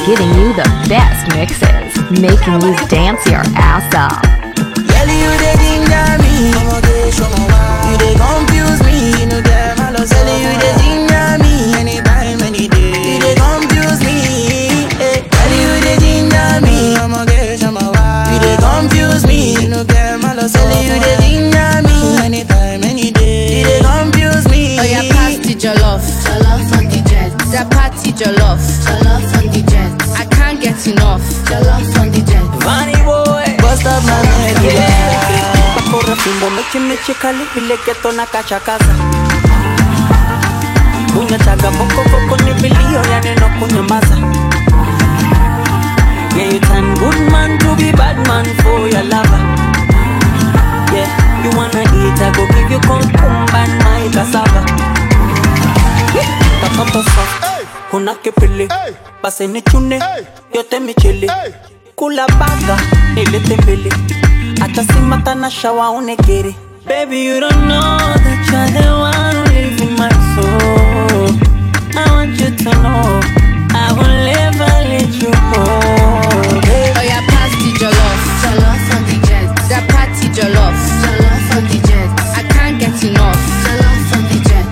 giving you the best mixes, making you dance your ass off. Girl, you dey ginger me, you dey confuse me, you know damn I love Sally, you dey ginger me, anytime, any day, you dey confuse me, girl, you dey ginger me, you dey confuse me, you know damn I love Sally, you dey ginger me, anytime, any day, you dey confuse me. Oh yeah, pass the jollof on the jet. The party jollof on the jet. I can't get enough jollof on the jet. Funny boy, bust up my head, yeah. Corre fimbo, mechi kali vile geto na kachakaza. Kunya chaga boko ni vilio ya neno kunyamaza. Yeah, you turn good man to be bad man for your lover. Yeah, you wanna eat, I go give you cucumber and my cassava. Katoto soft, una kipili, base ni chune, yote michili. Kula baga, nilete mbili. Acha simata na shawa unegiri. Baby, you don't know that you're the one who lives in my soul. I want you to know I will never let you go. Oh yeah, pass the jollof on the jet. The party jollof on the jet. I can't get enough jollof on the jet.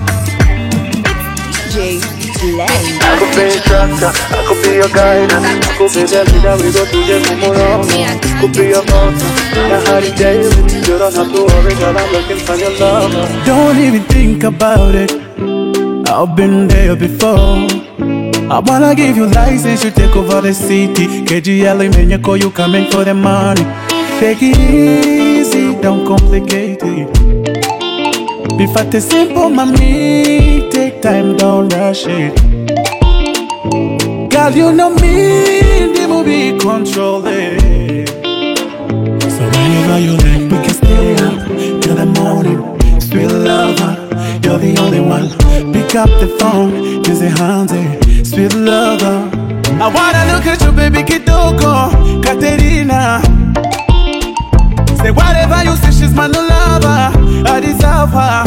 DJ Blend. I could be a tractor, I could be your guide, I could be the leader, we go to the tomorrow. Could be your mountain, the Harry David. You don't have to worry, girl, I'm looking for your love. Don't even think about it, I've been there before. I wanna give you license, you take over the city. KGL, Menyako, you coming for the money. Take it easy, don't complicate it. Be fat and simple, mommy. Take time, don't rush it. Girl, you know me, the movie control it. So whenever you like, we can stay up till the morning. Sweet lover, you're the only one. Pick up the phone, use your hands, sweet lover. I wanna look at you, baby, Kitoko, Katerina. Say whatever you say, she's my new lover. I deserve her.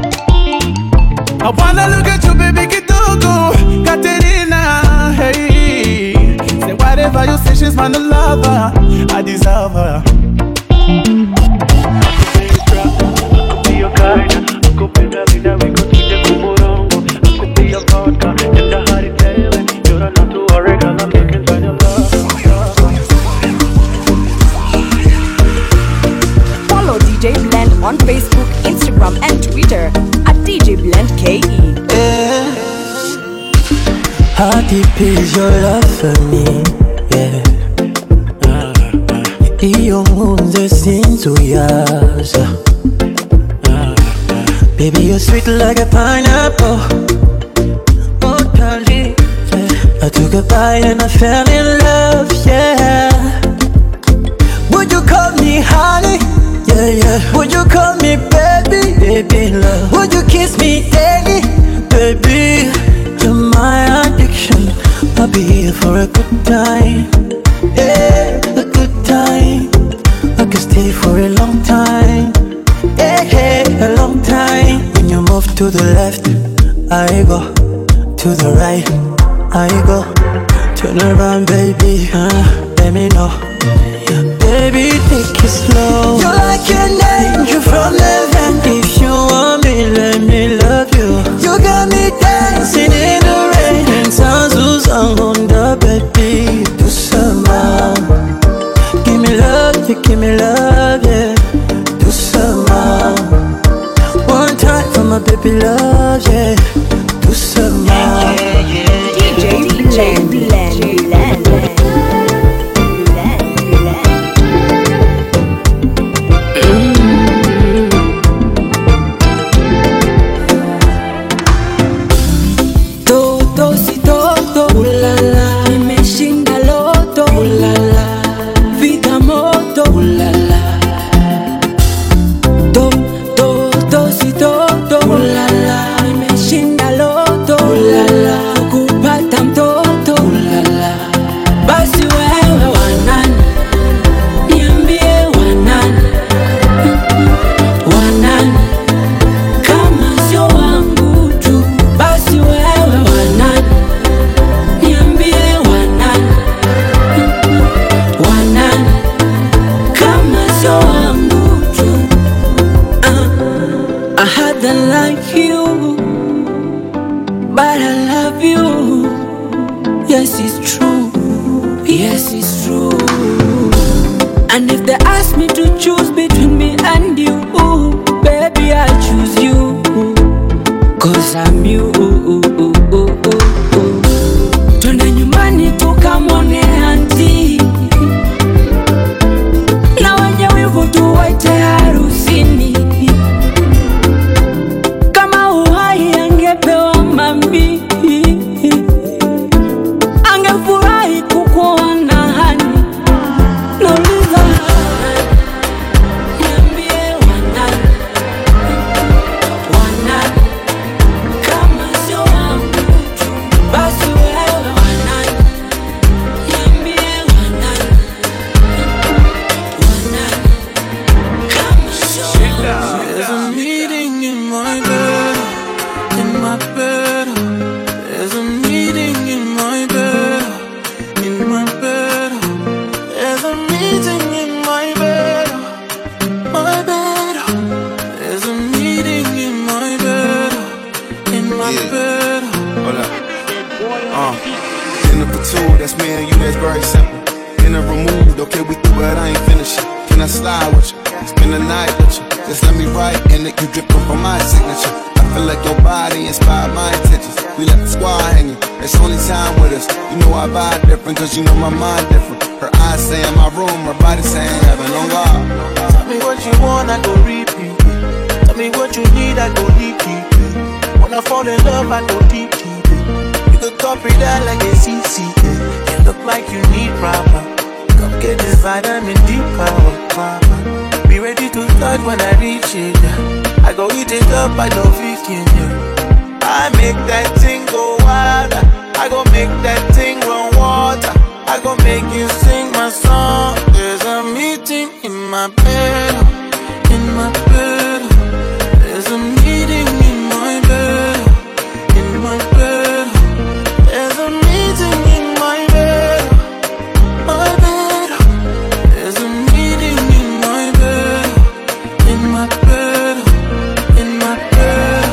I wanna look at you, baby, Kitoko, Katerina. Hey, say whatever you say, she's my new lover. I deserve her. I could be your guide, I could be the leader, we go to the Kumurongo. I could be your vodka, in the Harry David. You don't have to worry, girl, I'm looking for your love. Follow DJ Blend on Facebook, Instagram, and Twitter at DJ Blend KE. How deep is your love for me? Yeah. Iyo munze sinzuyaza. Baby, you're sweet like a pineapple. Oh, darling, yeah. I took a bite and I fell in love, yeah. Would you call me honey? Yeah, yeah. Would you call me baby? Baby, love. Would you kiss me daily? Baby, you're my addiction. I'll be here for a good time. Yeah, a good time. I could stay for a long time. Yeah, yeah, a long time. When you move to the left, I go. To the right, I go. Turn around, baby, let me know. Baby, take it slow. You're like an angel from heaven. If you want me, let me love you. You got me dancing in the rain. And sounds on the baby. Do some give me love, you give me love, yeah. Do some one time for my baby love, yeah. Do some DJ Blend, Blend, Blend. Todo si todo, ulala. Nimeshinda loto, ulala. Vida moto, ulala. Todo si todo, ulala. Nimeshinda loto, ulala. Kupata mtoto, ulala. another like you, but I love you. Yes, it's true. Yes, it's true. And if they ask me to choose between me and you, baby, I'll choose you. 'Cause I'm you. Twende nyumbani tukamwone auntie, na wenye wivu tuwaite harusini. Kama uhai angepewa mami, angefurahi kukuona hani. Nauliza niambie wanani, wanani kama sio wangu tu, basi wewe wanani. Niambie wanani, wanani kama sio wangu. There's a meeting in my bed, in my bed. There's a meeting in my bed, in my bed. There's a meeting in my bed, my bed. There's a meeting in my bed, in my bed. Hold up. Dinner for two, that's me and you, that's very simple. Dinner removed, okay, we through it, I ain't finished. Can I slide with you? Spend the night with you. Just let me write in it, you drippin' from my signature. I feel like your body inspired my intentions. We left the squad hanging, it's only time with us. You know I vibe different, 'cause you know my mind different. Her eyes say in my room, her body saying heaven on God. Tell me what you want, I go repeat. Tell me what you need, I go deep, deep. When I fall in love, I go deep, deep. You could copy that like a CC. You look like you need proper. Come get this vitamin D power, papa. Be ready to start when I reach it. I go eat it up, I love it, yeah. I make that thing go wild. I go make that thing run water. I go make you sing my song. There's a meeting in my bed, in my bed. There's a meeting in my bed, in my bed. There's a meeting in my bed, my bed. There's a meeting in my bed, in my bed, in my bed.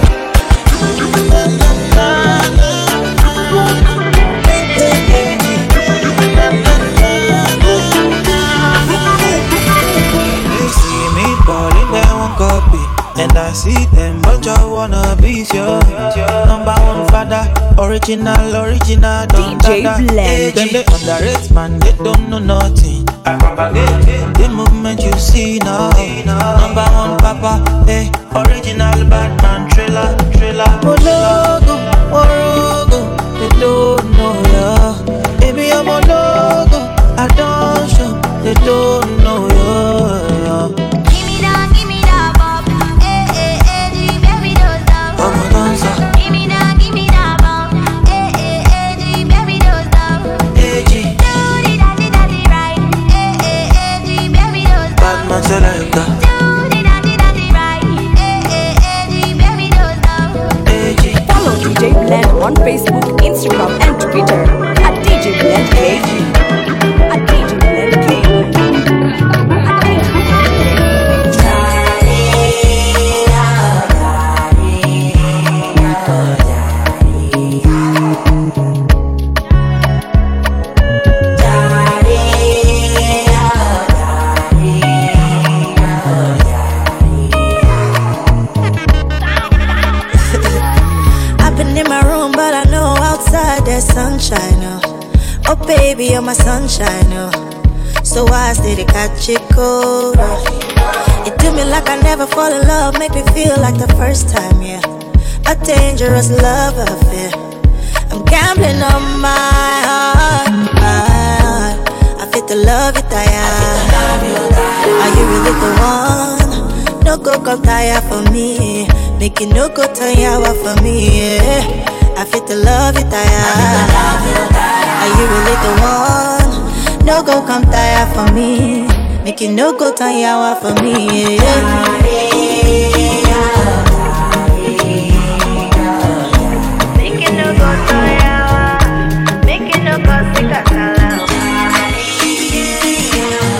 They see me balling, they won't copy. And I see them, but I wanna be your number one father. Original, don't DJ dada. Blend. Them they underrate, man, they don't know nothing. The movement you see now, number one papa, hey, original Batman thriller. Mologo, Orogo, they don't know ya. Baby, I'm a logo, I don't show, they don't know ya. Give me that, bop. G, baby, don't stop. I'm a dancer, Give me that, bop. G, baby, don't stop. hey, G, Do the daddy right. G, baby, don't stop. Batman selector, Do the daddy right. G, baby, don't stop. hey, G. Follow DJ Blend on Facebook, Instagram, and Twitter at DJ Blend KG. At DJ Blend KG. I've been in my room, but I know outside there's sunshine. Oh baby, you're my sunshine. So I stay to catch it cold. You do me like I never fall in love, make me feel like the first time, yeah. A dangerous love affair. I'm gambling on my heart. I fit the love you tire. Are you really the one? No go come tire for me. Make you no go turn yawa for me, yeah. I fit the love you tire. Are you really the one? No go come tire for me. Make you no go turn yawa for me, yeah. Make you no go turn yawa. Make you no go sick of love.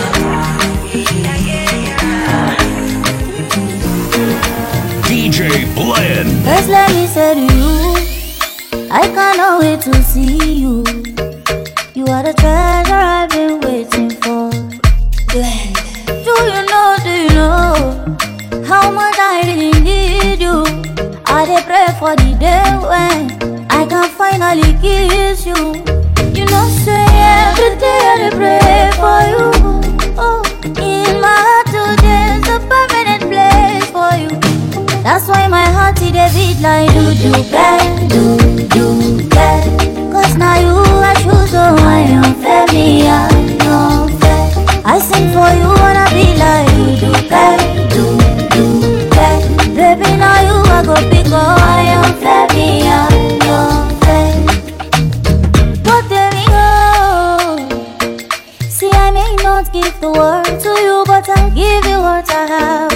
DJ Blend. First let me say to you, I cannot wait to see you. You are the treasure I've been waiting for. Blend. Do you know how much I really need you? I dey pray for the day when I can finally kiss you. You know say every day I dey pray for you. Oh, in my heart today's a permanent place for you. That's why my heart it dey beat like do-do-bang, do-do-bang. Cause now you I choose, so I am fair, me I am fair. I sing for you wanna be like do-do-bang, do-do-bang. Baby now you I go pick up, I am fair, me I am fair. But there we go. See I may not give the world to you, but I'll give you what I have.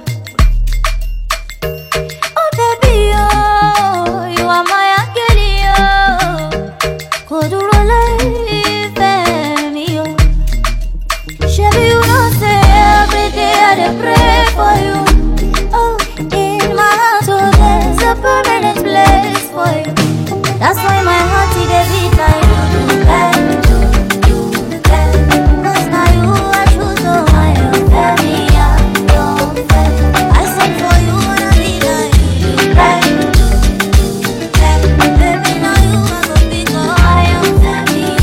Oh baby, oh, you are my angel, oh. Could you relieve me, oh? Shabby, you know say every day I dey pray for you. Oh, in my heart, so there's a permanent place for you. That's why my heart it dey beat like do-do-bang, do-do-bang. Cause now you I choose, so I am fair, me I am fair. I sing for you wanna be like do-do-bang, do-do-bang. Baby now you I go pick up, I am fair, me I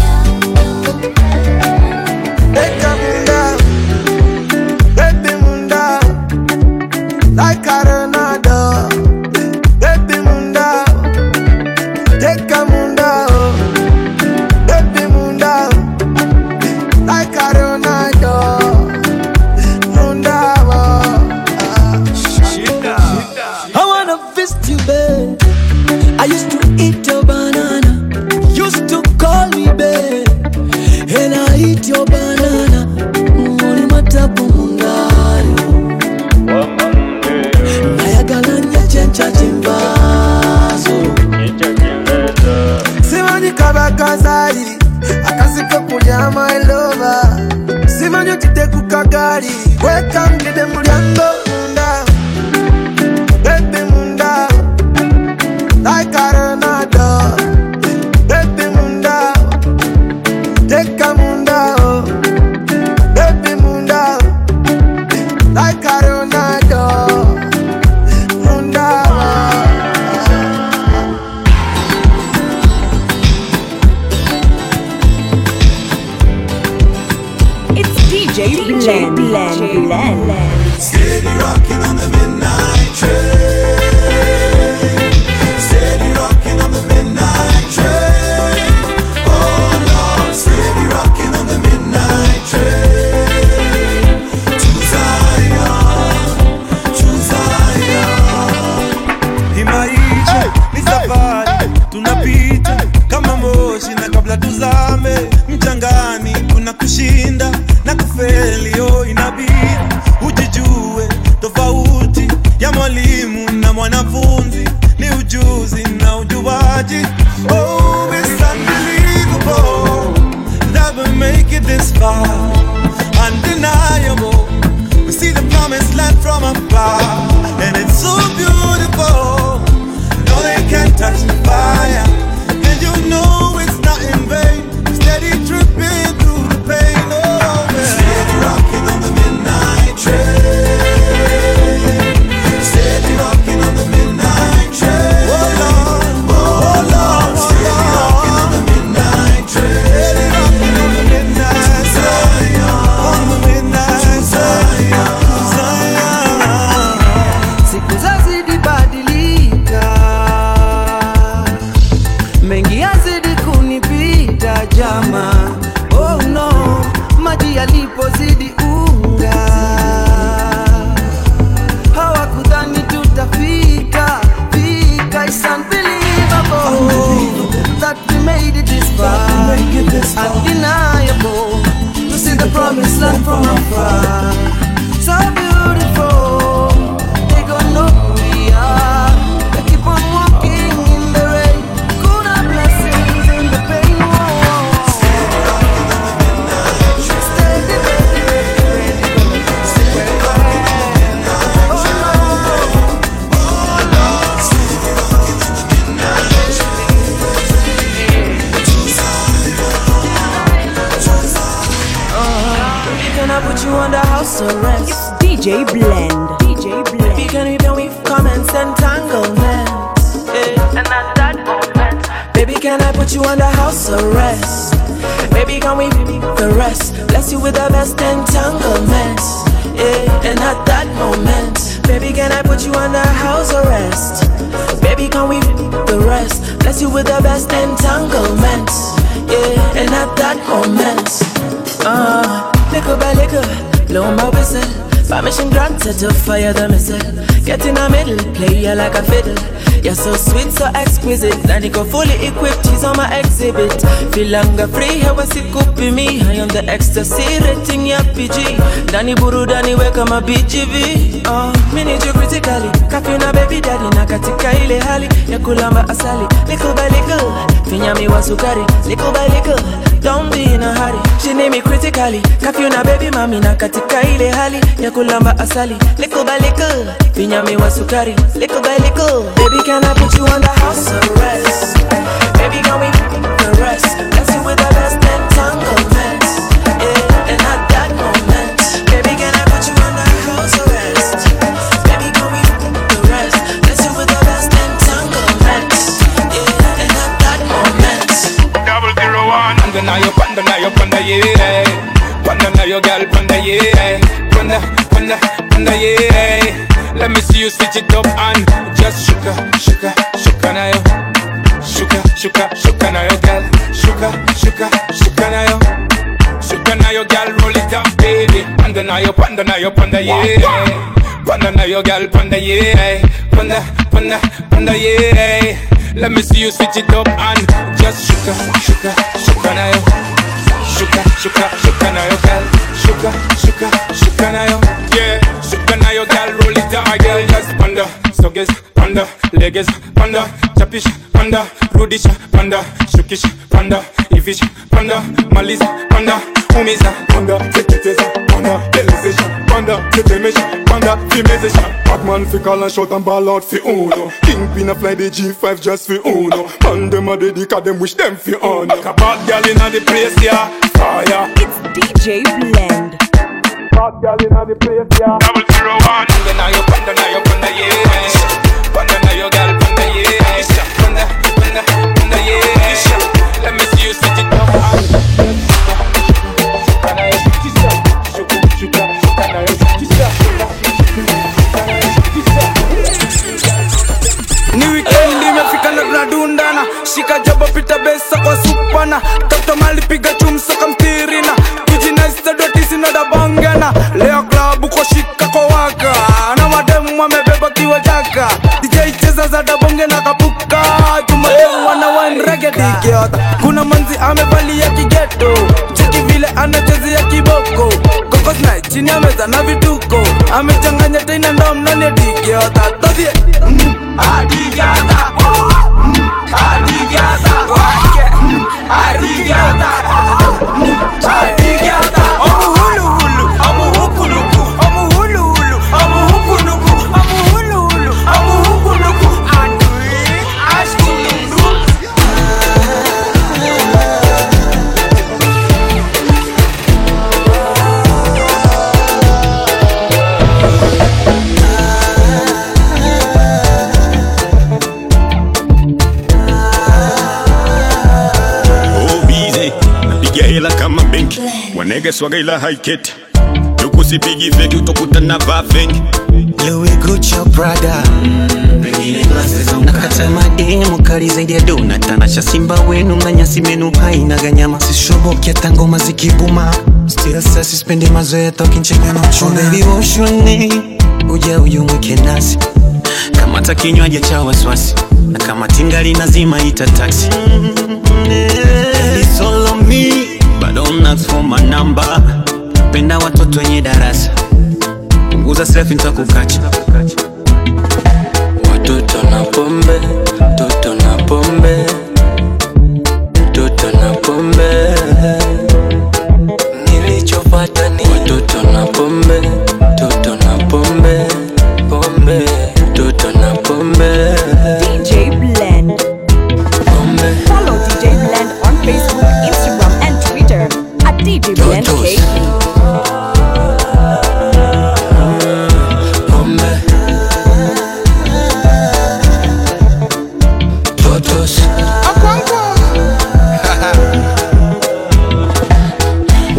like Arenado, baby munda, take a munda, baby munda, like Arenado, munda. I wanna visit you, babe. I used to eat your banana, used to call me babe, and I eat your banana. Muni matapu mundari. Chencha chimbazo Simanyi kabakazali Akasika kulya my lover Simanyi tite kukagari Welcome to the mulyango munda Baby munda Like Arenado Baby munda Take a munda Baby munda Like Arenado Blend. Steady rocking on the midnight train. Steady rocking on the midnight train. Oh Lord, steady rocking on the midnight train. To Zion. Hii maisha ni safari, tunapita kama moshi na kabla tuzame mchangani kuna kushinda na kufeli, oh inabidi ujijue house arrest. It's DJ Blend. DJ Blend. Baby, can we be with comments and entanglements? Yeah. And at that moment, baby, can I put you under house arrest? Baby, can we be the rest? Bless you with the best entanglements. Yeah. And at that moment, baby, can I put you under house arrest? Baby, can we be the rest? Bless you with the best entanglements. Yeah. And at that moment, little by little, blow my whistle. Permission granted to fire the missile. Get in the middle, play you like a fiddle. You're so sweet, so exquisite. Danica fully equipped, she's on my exhibit. Feel longer free, how was it copy me? I am the ecstasy, rating ya PG. Danny Buru, Danny wake my BGV. Me need you critically. Coffee na baby daddy, nakatika ile hali. Ya kulamba asali, little by little. Finyami wa sukari, little by little. Don't be in a hurry. She need me critically. Coffee na baby mami, nakatika ile hali. Ya kulamba asali, little by little. Finyami wa sukari, little by little. Baby, can I put you under house arrest? Baby, can we the rest? Bless you with the best entanglements. Yeah, and at that moment, baby, can I put you under house arrest? Baby, can we the rest? Bless you with the best entanglements. Yeah, and at that moment. 001. Panda, yeah. Panda, now your girl, panda, yeah. Panda, yeah. Let me see you switch it up and just shuka na yo. Shuka na yo, girl. Shuka na yo. Shuka na yo, girl. Roll it up, baby. Panda na yo, yeah. Panda na yo, girl, panda, yeah. Panda, yeah. Let me see you switch it up and just shuka na yo. Shuka na yo, girl. Shuka na yo. Yeah, shuka na yo, girl. Roll it down, girl. Just panda, suggest panda, legs panda, chapish panda, rudish panda, shukish panda, ivish panda, malis panda, umiza panda, tekiteza panda, elization panda, tetemesh panda, fimezation. Batman fi call and shout and ball out fi uno. Kingpin a fly the G5 just fi uno. And them a dedica them wish them fi on. Like a bad girl inna the place, yeah. Fire. It's DJ Blend. Bad girl inna the place, yeah. 001. Panda na yo, yeah. Panda na yo, girl, panda, yeah. Panda, yeah. Let me see you switch it up. Ni weekend imefika na tunadundana. Shika jaba pita besa kwa supana. Tafuta mali piga chumsa kamtirina. Kijina istadoti sinoda bangana. Leo klabu kwa shika kwa waka. Na mademu wamebeba kiwa jaka. DJ cheza za dabonge na kapuka. Jumademu wana wine reggae dikiota. Kuna manzi amevalia kigeto. Cheki vile anachezea kiboko. Kokos night chini ya meza na vituko. Amechanganya tena ndom nani ya dikiota. Todie Adigata, Wanege swaga ila haiketi. Tukusipigi feki utokuta na vafengi. Louis Gucci Prada. Nakata mademu kali zaidi ya dona. Tanasha simba wenu na nyasi menu haina ganyama. Sishobokia tangoma zikibuma. Still sasi spendi mazoea talking cheka na uchuna. Oh baby wash your name. Uja uyumweke nasi. Kama takinywaji cha waswasi. Na kama tingali nazima ita taxi. It's all on me. But don't ask for my number. Penda watoto wenye darasa. Punguza selfie nitakukacha. Watoto na pombe, toto na pombe, toto na pombe. Nilichopata ni watoto na pombe, toto na pombe, pombe, toto na pombe. DJ Blend. Pombe. Follow DJ Blend on Facebook, Instagram and Twitter at DJ Blend KE.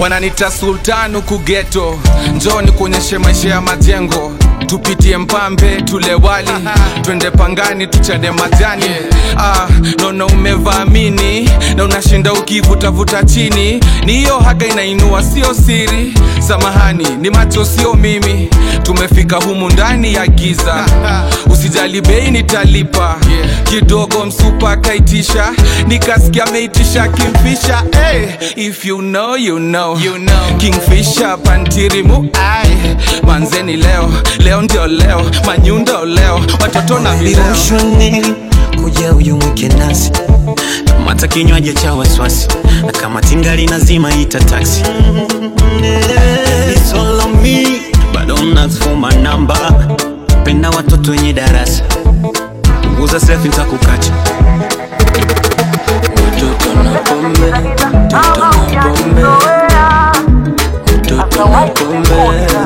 wananita sultan huku ghetto. Njoo nikuonyeshe maisha ya majengo, tupitie Mpambe tule wali, twende Pangani tuchade majani. Naona umevaamini na unashinda ukivutavuta chini, ni hiyo haga inainua sio siri. Samahani ni macho sio mimi, tumefika humu ndani ya giza. Usijali bei nitalipa, kidogo msupa kaitisha, nikasikia meitisha Kingfisher. If you know, you know, Kingfisher pantirimu. Manzeni leo ndio leo, manyundo leo, watoto na vileo. Kuja uyu mwike nasi, mata kinywaji cha waswasi, na kama tingali nazima ita taxi. It's all on me, but don't ask for my number. Penda watoto wenye darasa, nguza selfie nitakukacha. Mtoto na pombe, mtoto na pombe, mtoto na pombe.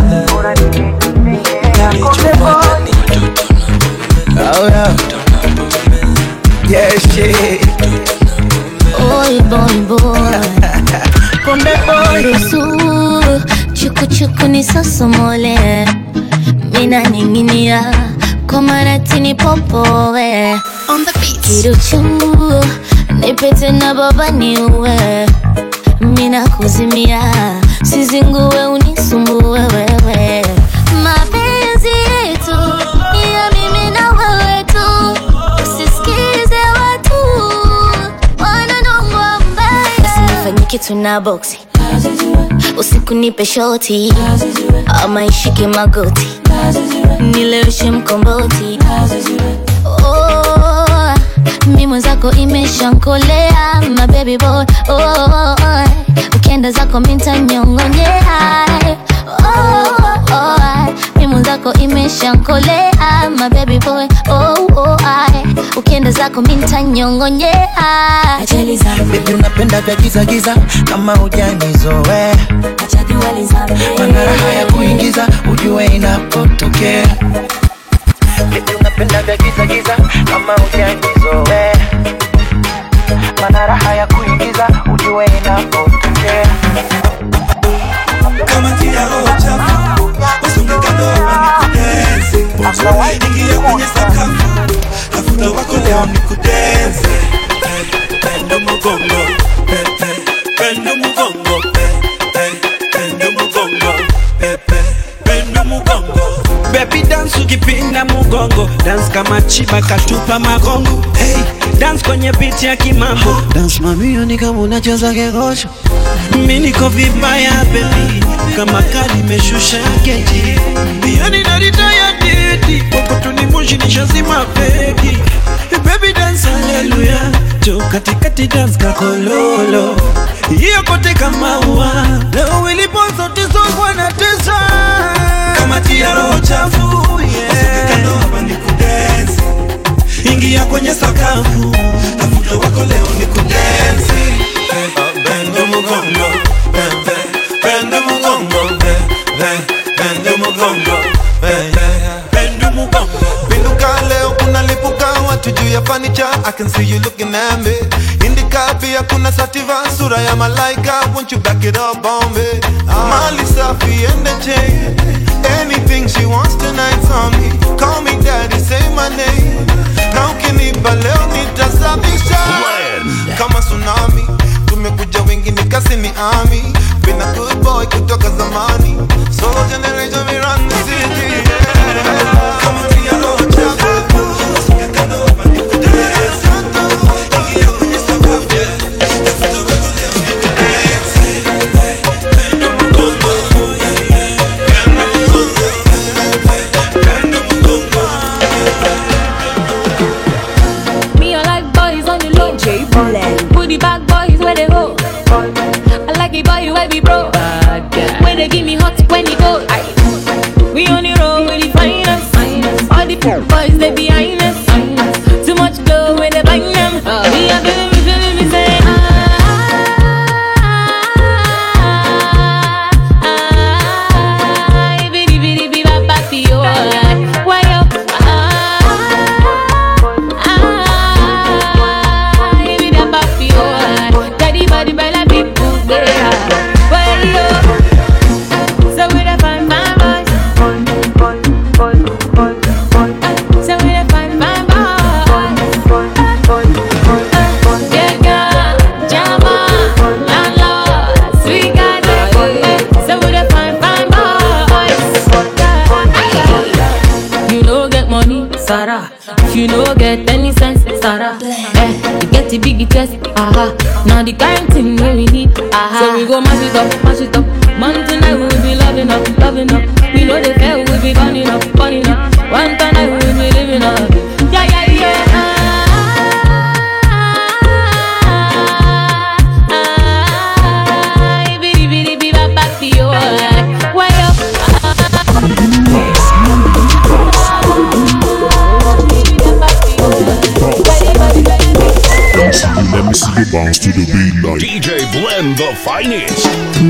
Oh yeah, yeah shit. Oi boy, pombe boy su, chuku ni sosomole, mina ninginia kwa maratini popoe. On the beat kiruchu, nipete na baba niue, mina kuzimia, sizingue unisumbue wewe. Mapenzi yetu ya mimi na wewe tu, usisikize watu wananongwa mbaya. Usinifanye kitu na boxi, usiku nipe shoti, ama ishike magoti, nileweshe mkomboti. Mi mwenzako imeshankolea, my baby boy. Ukienda zako minta nyongonyea. Mi mwenzako imeshankolea, my baby boy. Ukienda zako minta nyongonyea. Baby unapenda vya giza giza, kama hujanizoea. Mana raha ya kuingiza, ujue inapotokea. Baby unapenda vya giza giza, kama hujanizoea. Mana raha ya kuingiza, ujue inapotokea. Kama tia roho chafu, usunge kando hapa nikudense. Ingia kwenye sakafu, tafuta wako leo nikudense. Pendo mugongo, pendo mugongo, pendo mugongo, pendo mugongo. Baby dance ukipinda mugongo, dance kama chiba katupa magongo. Hey, dance kwenye beat ya kimambo. Dance mamio ni kama unacheza kegosho. Mimi niko vibaya baby, kama kadi meshusha keji. Yani narita ya didi, poko tunimushi nishazima feki. Baby dance hallelujah, jo katikati dance kakololo. Hiyo kote kama ua, leo ilipo zote zogwa na tesa. Kama tia roho chafu, usunge kando hapa nikudense. Ingia kwenye sakafu, tafuta wako leo nikudense. Pendo mugongo, pendo mugongo, pendo mugongo, pendo mugongo. Pinduka leo kuna lipuka watu juu ya fanicha. I can see you looking at me. Indika pia kuna sativa, sura ya malaika. Won't you back it up on me? Mali safi and the chain. Anything she wants tonight's on me. Call me daddy, say my name. Na ukinipa leo nitasabisha kama tsunami. Tumekuja wengi nikasi ni army. Been a good boy kutoka zamani. Solo generation we run the city, yeah. Kama tia roho chafu, usunge kando hapa nikudense. Ingia kwenye sakafu, tafuta wako leo nikudense. Pendo mugongo, pendo mugongo, pendo mugongo. Me I like boys on the low, J Bullet. Put the back boys where they go. I like it boy Mascara. You get the big test, now the kind thing we need, So we go mash it up, mash it up. Man tonight we will be loving up, loving up. We know the fair we will be burning up, burning up. One time I will be living up. Yeah, yeah, yeah. Let me see you bounce to the beat like DJ Blend the finest.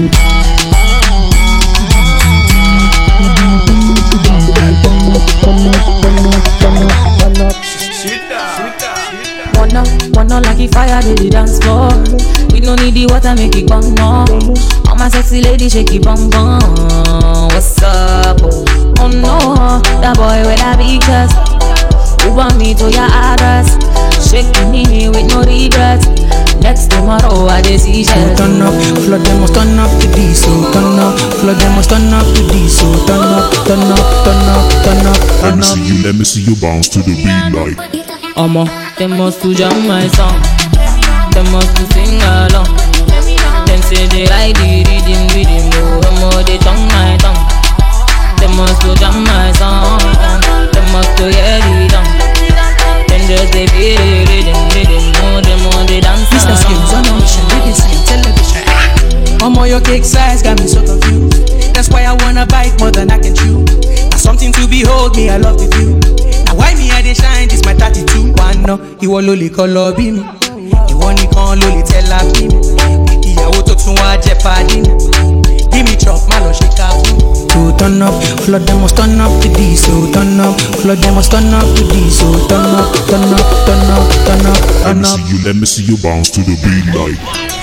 Wanna like it fire to the dance floor. We no need the water, make it bang more. All my sexy lady shake it bang bang. What's up? Oh no, that boy with a big chest. You want me to your address? Shaking me with no regrets. Next tomorrow I just see you. Turn up, flood them must turn up to this. So turn up, flood them must turn up to this. So turn up, turn up, turn up, turn up, turn up. Let me see you bounce to the beat like. They must to jam my song. They must to sing along. Them say they like the rhythm, they tongue my tongue. They must to jam my song. They must to hear the tongue. Then just they feel the rhythm, more they dance. Mr. Skills on a mission, BBC television. Your cake size got me so confused. That's why I wanna bite more than I can chew. That's something to behold, me I love the view. Now why me I dey shine, this my 32. One no, you want loli color be me. You want it con loli tell her be me. Ìyàwó tó tún wá jẹ́ pàdé mi. Give me chop, my love shake up. To turn up, flood them must turn up to this. So turn up, flood them must turn up to this. So turn up, turn up, turn up, turn up, turn up. Let me see you bounce to the beat like.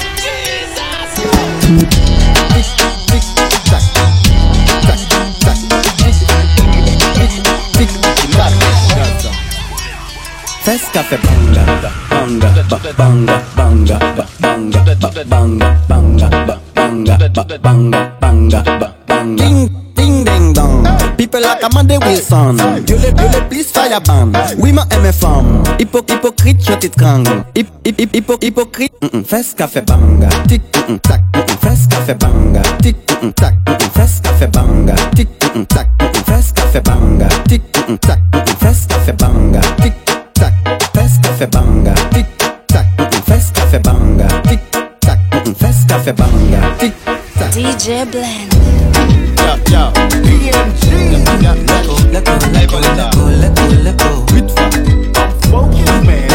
Fes café banga, banga, banga, banga, banga, banga, banga, banga, banga, banga, banga. Ding, ding, ding, dong. People like Amanda Wilson. Violez, please fire ban. Oui, ma aime femme. Hypocrite, je t'étrangle. Hypocrite. Fes café banga. Tic, tac. Fes café banga. Tic, tac. Fes café banga. Tic, tac. Fes café banga. Tic, tac. Fes café banga. Tic. Fes café banga, tic tac, fes café banga, tic tac, fes café banga, tic tac. DJ Blend. Yo, BMG. Let go. Vite fa. Focus, man.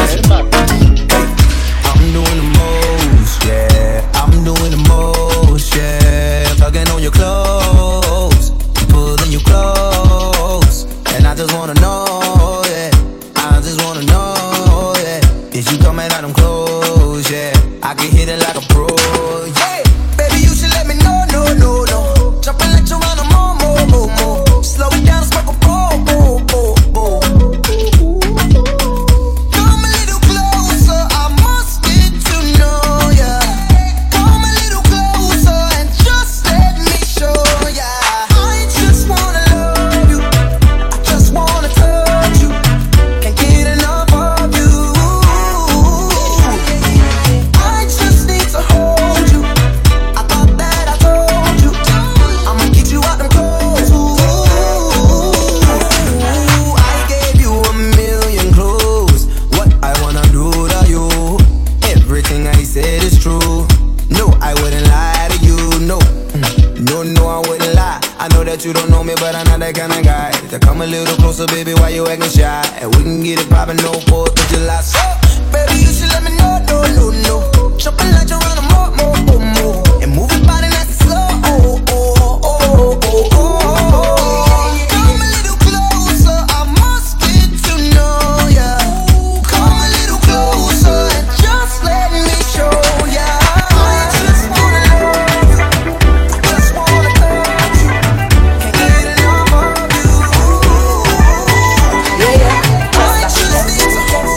I'm doing the most, yeah. I'm doing the most, yeah. Tugging on your clothes, pulling you close, and I just wanna know, yeah. I just wanna know, yeah. If you coming out them clothes, yeah, I can hit it like a pro, yeah. Baby, you should let me know, no. Jumping like you run more. Slow it down, smoke a bowl. Come a little closer, I must get to know ya. Come a little closer and just let me show ya. I just wanna love you, I just wanna touch you. Can't get enough of you. I just need to hold you. I thought that I told you I'ma get you out them clothes. I gave you a million clues. What I wanna do to you. Everything I said is true. No, I wouldn't lie to you. No, I wouldn't lie. I know that you don't know me, but I'm not that kind of guy. To come a little closer, baby, why you acting shy? And we can get it poppin', no 4th of July. So, baby, you should let me know, no. Jumping like you run more. And move your body nice and slow. Come a little closer, I must get to know ya. Come a little closer and just let me show ya. I just wanna love you, I just wanna touch you. Can't get enough of you. I just need to hold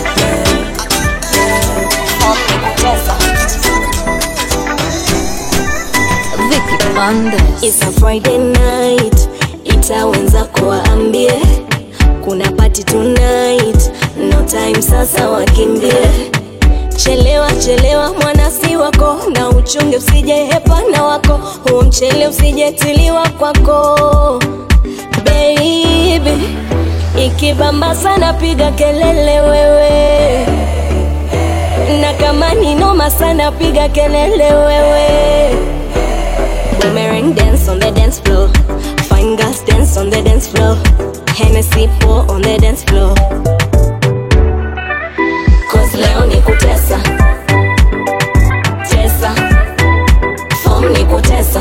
It's a Friday night, itawenza kuambie kuna party tonight no time sasa wakimbie. Chelewa chelewa mwana si wako, na uchunge usije hepana wako, huo mchele usije tiliwa kwako. Baby, ikibamba sana piga kelele wewe, na kama ni noma sana piga kelele wewe. Boomerang dance on the dance floor, fine girls dance on the dance floor, Hennessy pour on the dance floor. Cause leo ni kutesa, tesa, form ni kutesa.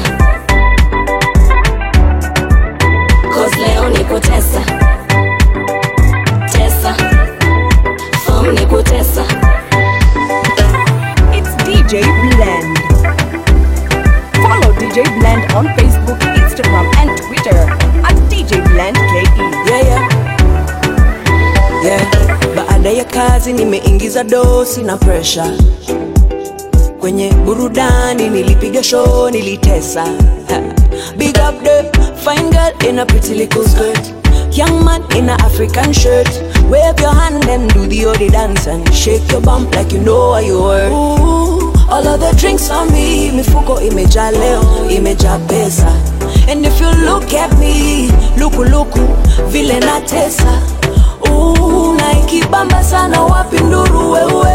Cause leo ni kutesa, tesa, form ni kutesa. It's DJ Blend. Follow DJ Blend on Facebook, Instagram and Twitter at DJ Blend KE. Yeah. Baada ya kazi nimeingiza dosi na pressure. Kwenye burudani nilipiga show, nilitesa. Big up the fine girl in a pretty little skirt, young man in a African shirt. Wave your hand and do the odi dance and shake your bump like you know what you were. Ooh, all of the drinks on me, mifuko imejaa leo, imejaa pesa. And if you look at me, luku vile natesa. Ooh, na ikibamba sana wapi nduru wewe,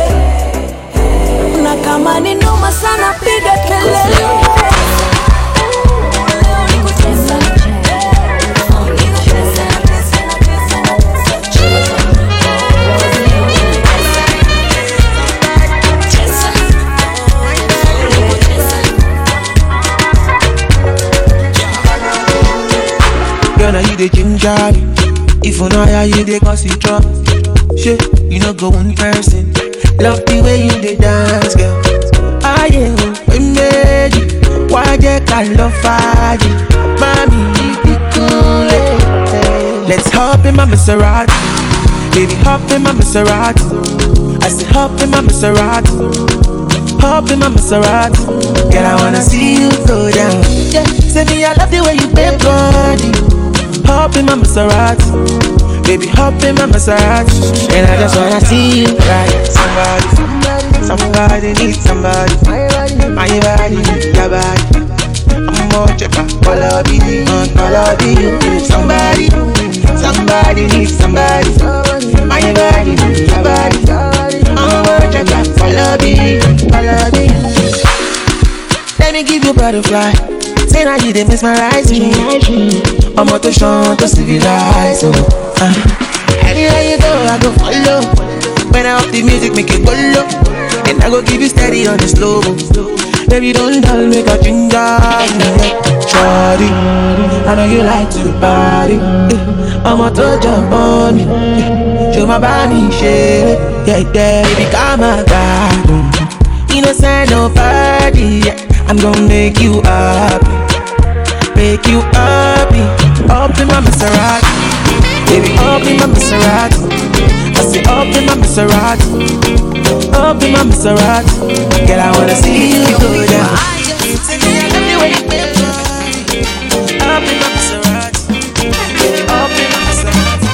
na kama ni noma sana piga kelele. Girl, now you the ginger. If you know how you dey cause it drop. Shit, you know go one person. Love the way you dey dance, girl. Ah yeah, we made you. Why they call love fire? Mommy, be cool. Let's hop in my Maserati. Baby, hop in my Maserati. I said hop in my Maserati. Hop in my Maserati. Girl, I wanna see you go down. Yeah, say me I love the way you bend body. Hop in my Maserati, baby, hop in my Maserati, and I just wanna see you right. Somebody needs somebody. My body needs your body. I'm more checker, all of you. Somebody needs somebody. My body needs your body. I'm more checker, all of you. Let me give you a butterfly. Say now you dey mesmerize me. I'm out to shine to civilize. Anywhere you go, I go follow. When I up the music, make it go low. And I go give you steady on the slow. Baby, don't dull, make a ginger. Shawty, I know you like to party. I'm out to jump on me. Show my body shit. Yeah, baby, come on, God. Innocent, nobody. I'm gonna make you happy. Make you happy. Up in my Maserati. Baby, up in my Maserati. I say up in my Maserati. Up in my Maserati. Girl, I wanna see you go down. Up in my Maserati. Up in my Maserati.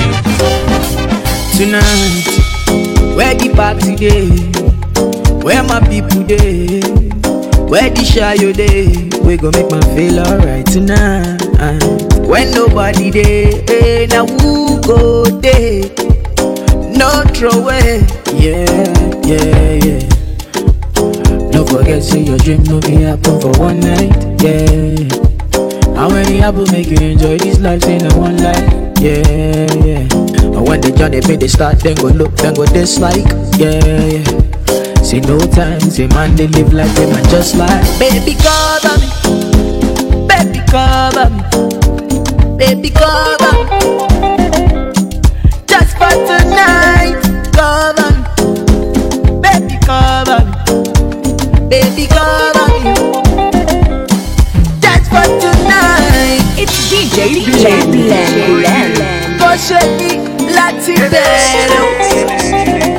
Tonight, where the party day? Where my people day? Where the shy day? We gon' make my feel alright tonight. When nobody there, now who go there? No throw away. Yeah. Don't forget, say your dream no be happen for one night. Yeah. How many apple make you enjoy this life? Say no one life. Yeah. And when the journey pay they start, then go look, then go dislike. Yeah. See no time, say man they live like them and just like. Baby cover me, baby cover me, baby cover me. Just for tonight, cover me, baby cover me, baby cover me. Just for tonight. It's DJ Blend. Go shake me like Tibet.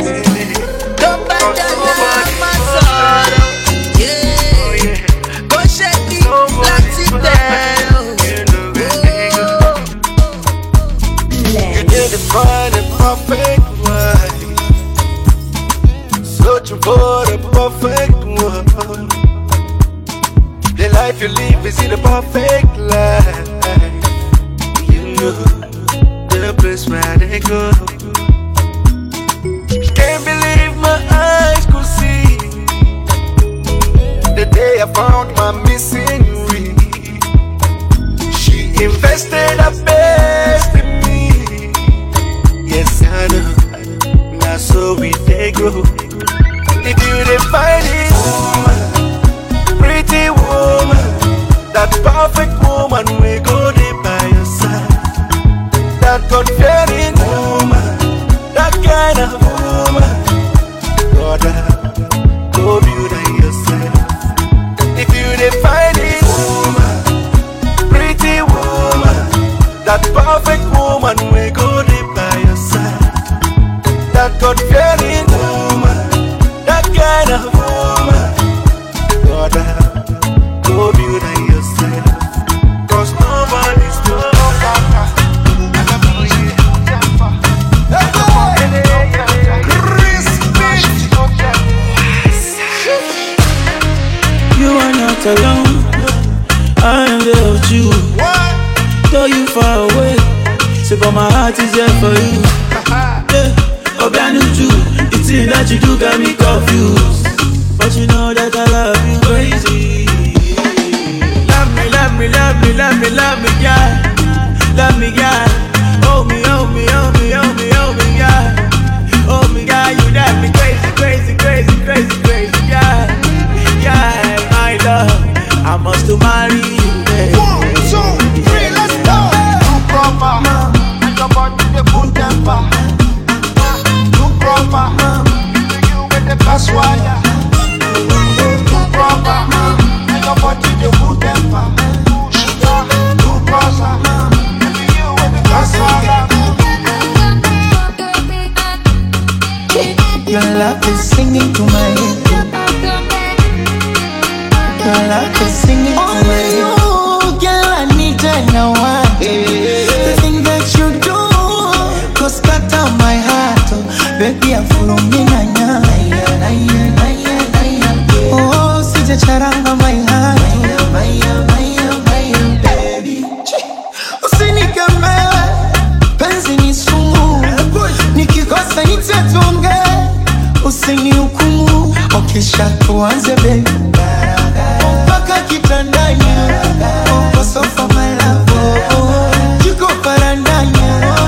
Fine and perfect, searching for the perfect one. The life you live is in the perfect life. You know the place where they go. Can't believe my eyes could see the day I found my missing ring. She invested her best in me. Yes, I know. Now so we they grow. If you define it, woman, pretty woman, that perfect woman, we go there by your side. That God-fearing woman, that kind of woman, brother, go build her yourself. If you define it, woman, pretty woman, that perfect woman, we go there by your side. That God-fearing woman, that kind of woman, brother, go build her yourself. 'Cause nobody's too You are not alone, I am there with you. Though you far away, so but my heart is there for you. Yeah, Obianuju, the thing that you do got me confused, but you know that I love you crazy. Love me, love me, love me, love me, love me, yeah. Love me, yeah. Hold me, hold me, hold me, hold me, hold me, yeah. Hold me, yeah. You drive me crazy, crazy, crazy, crazy, crazy, yeah. Yeah, my love, I must to marry you, baby. 1, 2, 3, let's go. Too proper, and your body the good temper. Too proper, you with the best wire. Too proper, and your body the good temper. Too proper, you with the best wire. Your love is singing to my head. Your love is singing to my head. You, girl, I need you now. The thing that you do, cause cut out my heart. Oh, baby, I'm full of me, oh, sija charanga my heart. Baby, usinikeme, penzi ni sumu. Nikikosa nitatunge, usinihukumu. Okisha tuanze baby, mpaka kitandani, kwa sofa my love, jiko parandani,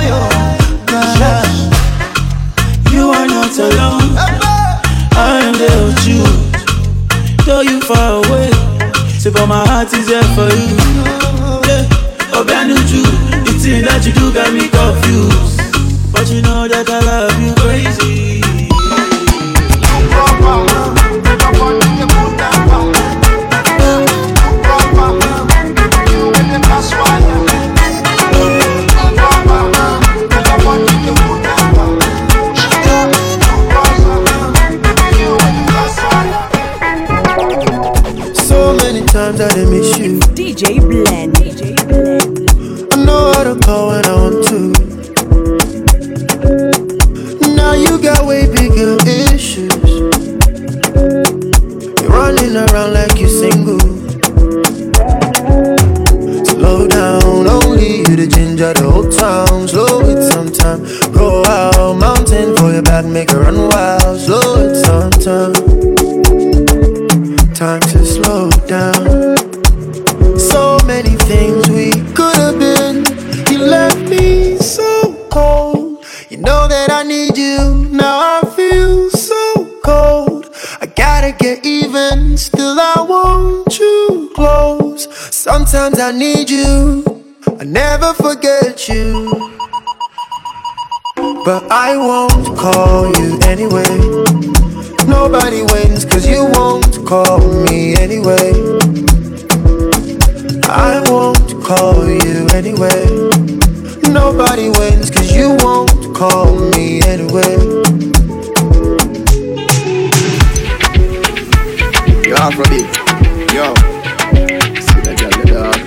You are not alone, I am there with you. Though you far away, so but my heart is there for you. Yeah, Obianuju, the thing that you do got me confused, but you know that I love you crazy. So many times I done miss you. DJ Blend. DJ Blend. I know how to call when I want to. Now you got way bigger issues. You're running around like you're single. Slow down, only you the ginger the whole town. Slow it sometime, go out, mountain for your back, make her run wild. Slow it sometime, time to slow down. So many things we could have been. You left me so cold. You know that I need you. Now I feel so cold. I gotta get even. Still I want you close. Sometimes I need you. I never forget you. But I won't call you anyway. Nobody wins cause you won't call me anyway. I won't call you anyway. Nobody wins cause you won't call me anyway. Yo, Afrobeat. Yo. See that girl, dog.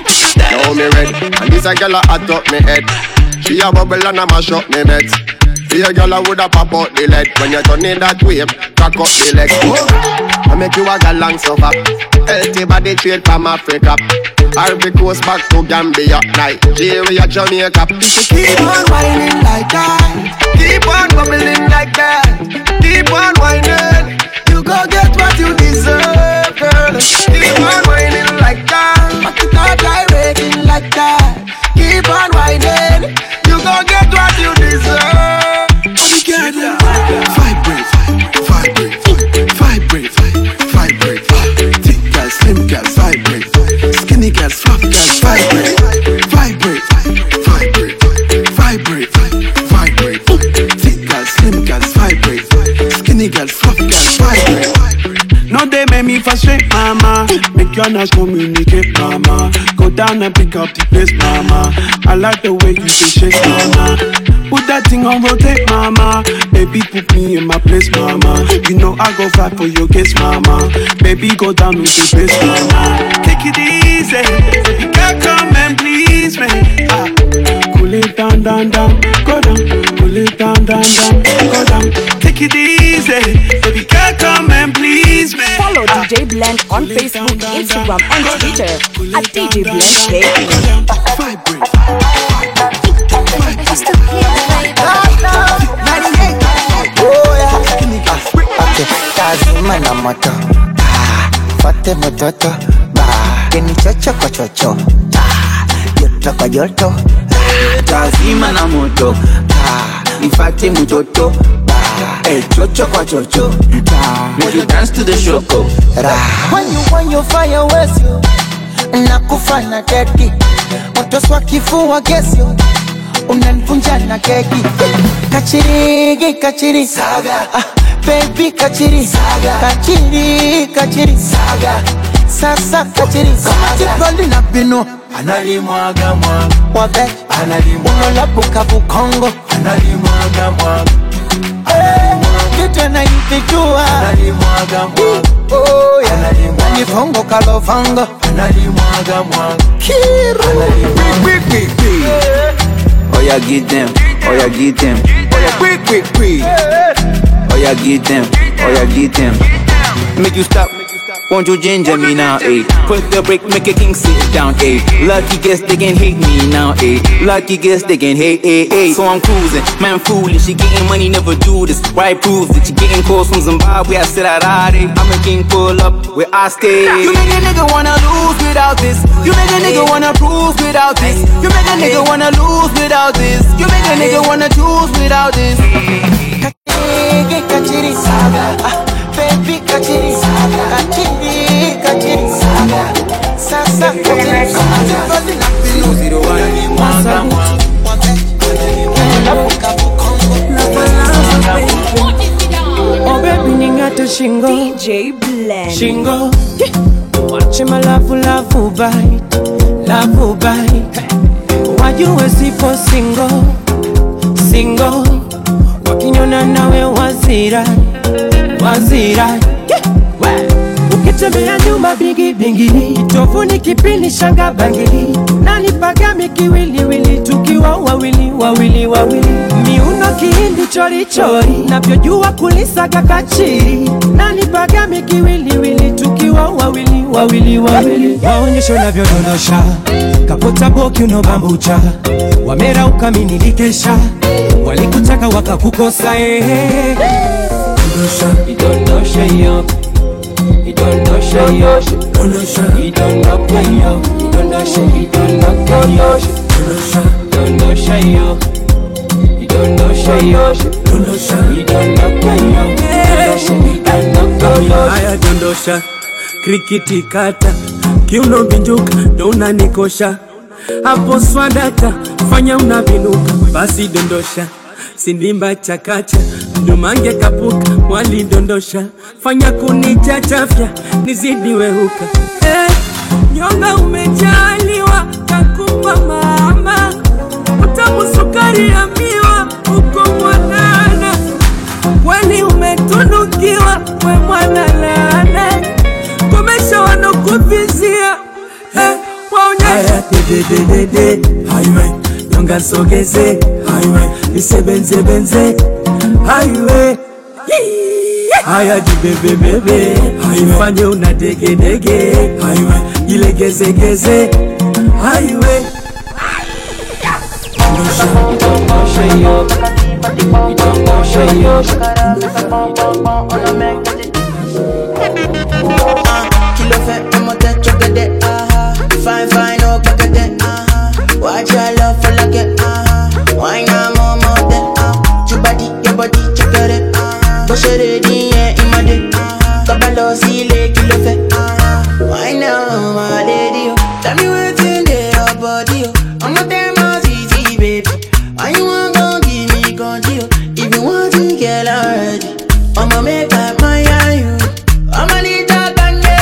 Now me ready. And this a girl a hot up me head. She a bubble and a mash up me bed. Be a girl I woulda pop out the leg when you turn in that way. Cock up the leg. I make you a galang suffer. Healthy body trade from Africa. Ivory Coast back to Gambia, Nigeria, Jamaica. If you keep on whining like that, keep on bubbling like that, keep on whining, you go get what you deserve, girl. Keep on whining like that, but you not gyrating like that. Keep on whining, you go get what you deserve. Vibrate, vibrate, vibrate, vibrate, thick girls, slim girls, vibrate, skinny girls, fluff girls, vibrate, vibrate, vibrate, vibrate, vibrate, thick girls, slim girls, vibrate, skinny girls, fluff girls, vibrate. No, they make me frustrate, mama. Make your not communicate, mama. Go down and pick up the pace, mama. I like the way you say shake, mama. Put that thing on rotate, mama. Baby, put me in my place, mama. You know I go fight for your kiss, mama. Baby, go down with the pace, mama. Take it easy, baby, girl, come and please me. Cool it down, down, down, go down. Cool it down, down, down, go down. Take it easy, baby, girl, come and please me. Follow DJ Blend on Facebook, Instagram, and Twitter at DJ Blend K. Kazima na moto, fate mototo, keni chocho kwa chocho, joto kwa joto. Kazima na moto, nifate mototo, chocho kwa chocho. Make you dance to the shoko. When you fire waste you, nakufana daddy. Moto kifua guess you, unanivunja na keki. Kachiri, kachiri, saga. Baby kachiri, saga. Kachiri, kachiri, saga. Sasa kachiri, saga. Goli na pino, analimwaga mwaga. Wabe, analimwaga. Unolabuka bukongo, analimwaga mwaga. Kitu na yipijua, analimwaga mwaga. Oh yeah, analimwaga. Nanifongo kalovango, analimwaga mwaga. Kiru, quick. Oh yeah, get them, oh yeah, get them. Oh yeah, quick. Oh yeah, get them, oh yeah, get them. Make you stop, won't you ginger me now, eh? Put the break, make a king sit down, eh? Lucky guess they can hate me now, eh? Lucky guess they can hate, eh? So I'm cruising, man foolish, she getting money, never do this. Why prove that she getting calls from Zimbabwe, I said I'd I'm a king, pull up where I stay. You make a nigga wanna lose without this. You make a nigga wanna prove without this. You make a nigga wanna lose without this. You make a nigga wanna choose without this. Kachiri saga, baby kachiri saga, kachiri saga, sasa kachiri saga. Oh baby ningate shingo, DJ Blend shingo. Watch my love bite. Wajue sipo single. Wakinyona nawe wazira. Ukitembea nyuma bingi, tofuni kipini shanga bangili. Nani pagami kiwili, tukiwa wawili. Miuno kihindi chori, navyojua kulisaga kachiri. Nani pagami kiwili, tukiwa wawili. Waonyesho navyodondosha, kapota boki unobambucha. Wamera ukaminikesha, walikutaka wakakukosa, Idondosha yo, idondosha yo, idondosha yo, idondosha yo, idondosha yo, haya dondosha, krikiti kata, kiuno binjuka, ndo unanikosha. Hapo swadata, fanya unavinuka, basi dondosha, sindimba chakacha, ndumange kapuka, wali dondosha, fanya kunichachafya, nizidi wehuka. Nyonga umejaliwa, kakupa mama, utamu sukari ya miwa, uko mwanana. Kweli umetunukiwa, we mwana lana, komesha wanokuvizia, waonya. Haya dede, highway, nyonga sogeze, highway, nisebenze benze highway haya jibebe bebe ifanye una dege dege highway ilegeze geze highway Kilo fait un motet chocolate, fine fine oh chocolate, watch your love for like it, wine I'm on motet, your body chocolate, push it in my day, kabalo sile kilo fait, wine now my lady, tell me what's in your body, I'm not there my easy baby, why you want gon' give me control, if you want to get already, I'ma make up my you, I'ma need that.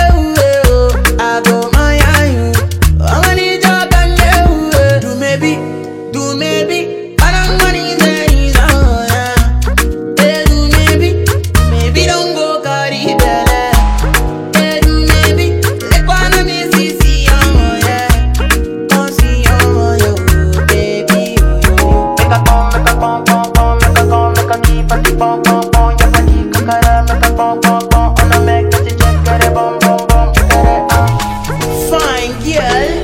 I go my you. I'm need your can do maybe. I don't want it yeah. Do maybe don't go carry belle. Do maybe let one me see yeah. Don't see yo baby yo. Make a pom, make a keep a pom pom, your body kakara, make a pom on a make the check get a bom. Fine girl,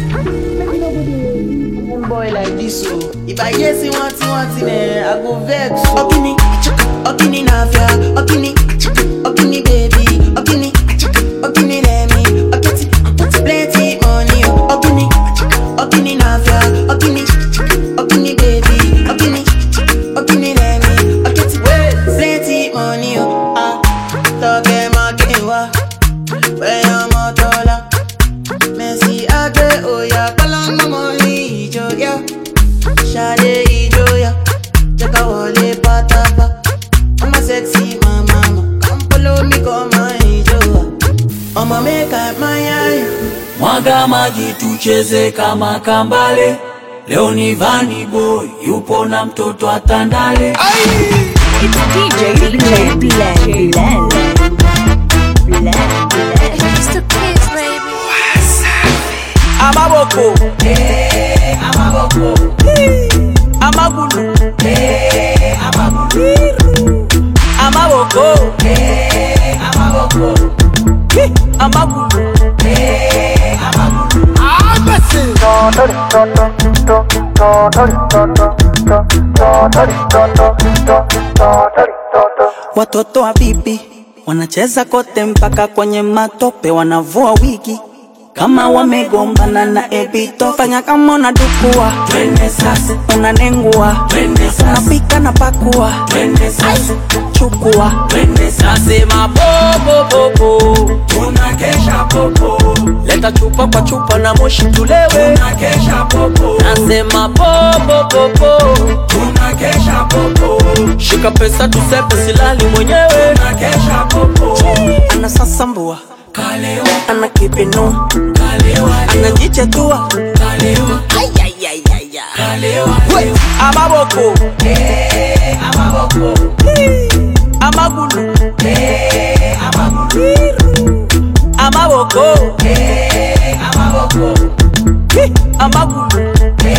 boy like this so. If I hear say want I go vex. Okini nafia, okini baby, okini let me, plenty money. Okini nafia, okini baby, okini let me, plenty money. Talk my game wa, where I'm a dollar. Messi age oya kalanga money ijoya shade ijoya cheka wale patapa I'm a sexy mama come follow me come ijoya I'ma make up my eye mwaga maji tucheze kama kambale leo ni Vanny Boy yupo na mtoto atandale It's DJ Blend. It's the kids, baby. Amaboko, amaboko, amagulu, amagulu, amaboko, amaboko, amagulu, watoto wa bibi wanacheza kote mpaka kwenye matope wanavua wigi kama wamegombana na ebito fanya kama unadukua twende sasa unanengua twende sasa unapika na pakua twende sasa chukua twende sasa sema popo tunakesha popo leta chupa kwa chupa na moshi tulewe tunakesha popo nasema popo tunakesha popo shika pesa tusepe silali mwenyewe tunakesha popo ana sasambua kalewa ana kipino kalewa anajichetua kalewa ay kalewa amaboko amaboko amagulu amagulu amaboko amaboko amagulu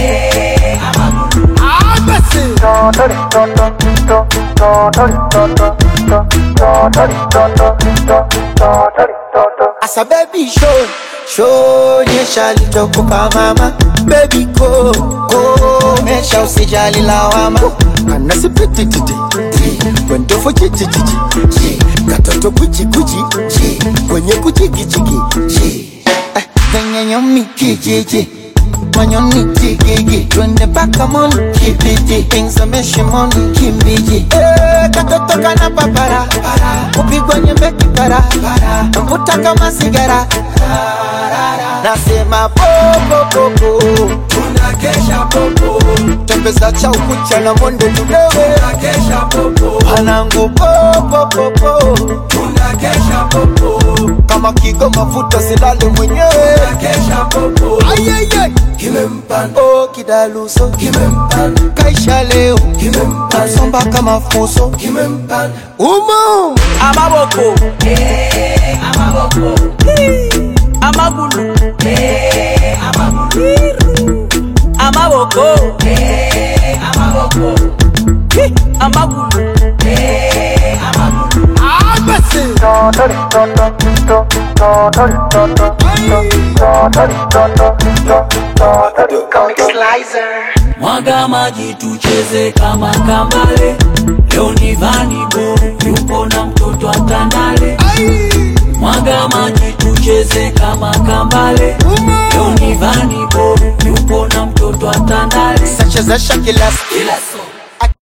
Asa baby show nyesha litokupa mama baby go mesha usijali lawama kana sipiti titi kwendo fo chichi katoto kuchi kwenye kuchiki kwenye nyomi kijiji manyoni tigigi twende paka moni kipiti things ameshi moni kimbiji katoto kana papara kupigwa nyembe kipara mvuta kama sigara nasema popo tunakesha popo tembeza cha ukucha na monde tudewe tunakesha popo panangu popo tunakesha popo kama kigo mafuta silale mwenyewe tunakesha popo ayayay kimempan kidaluso kimempan kaisha leo kimempan somba kama fuso kimempan umo amaboko amaboko amagulu amagulu amaboko amaboko amagulu. Mwaga maji tucheze kama kambale. Leo ni Vanibo yupo na mtoto atandale. Mwaga maji tucheze kama kambale. Leo ni Vanibo yupo na mtoto atandale. Sachezesha kilaso